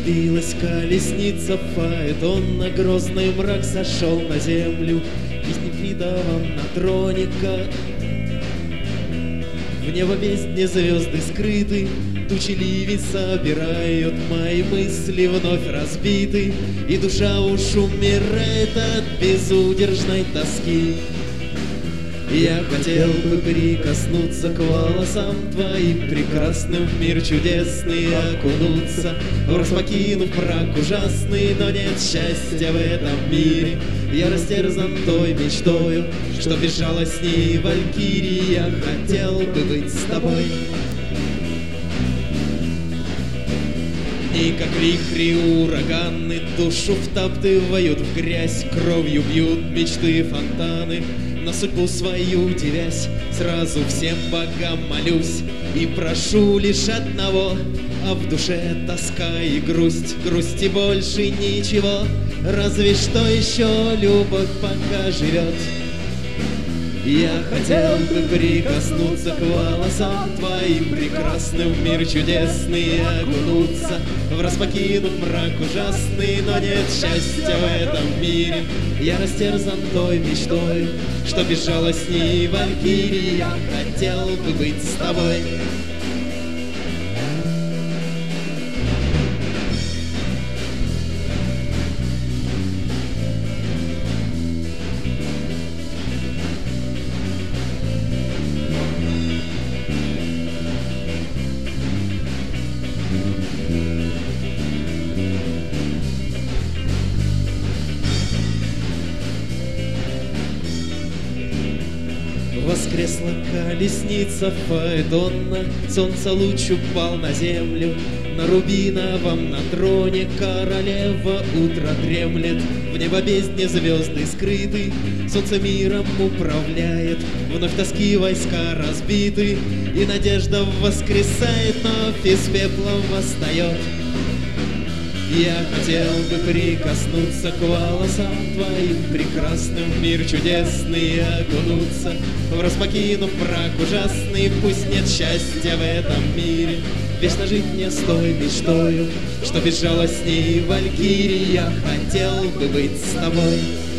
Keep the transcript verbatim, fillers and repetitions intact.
разбилась колесница фаэтона, грозный мрак сошел на землю, и с нефритовым на троне в небо бездне звезды скрыты, тучи ливень собирают, мои мысли вновь разбиты, и душа уж умирает от безудержной тоски. Я хотел бы прикоснуться к волосам твоим прекрасным, в мир чудесный окунуться, враз покинув мрак ужасный, но нет счастья в этом мире. Я растерзан той мечтою, что безжалостней валькирии, я хотел бы быть с тобой. И как вихри ураганы душу втаптывают в грязь, кровью бьют мечты фонтаны, на судьбу свою девясь, сразу всем богам молюсь и прошу лишь одного, а в душе тоска и грусть, грусти больше ничего, разве что еще любовь пока живет. Я хотел бы прикоснуться к волосам твоим прекрасным, в мир чудесный окунуться, враз покинув мрак ужасный, но нет счастья в этом мире. Я растерзан той мечтой, что безжалостней валькирии, я хотел бы быть с тобой. Воскресла колесница фаэтона, солнце луч упал на землю, на рубиновом на троне королева утро дремлет, в небо бездне звезды скрыты, солнце миром управляет, вновь тоски войска разбиты, и надежда воскресает, вновь из пепла восстает. Я хотел бы прикоснуться к волосам твоим прекрасным, в мир чудесный окунуться, враз покинув мрак ужасный, пусть нет счастья в этом мире. Вечно жить мне с той мечтою, что безжалостней валькирии, я хотел бы быть с тобой.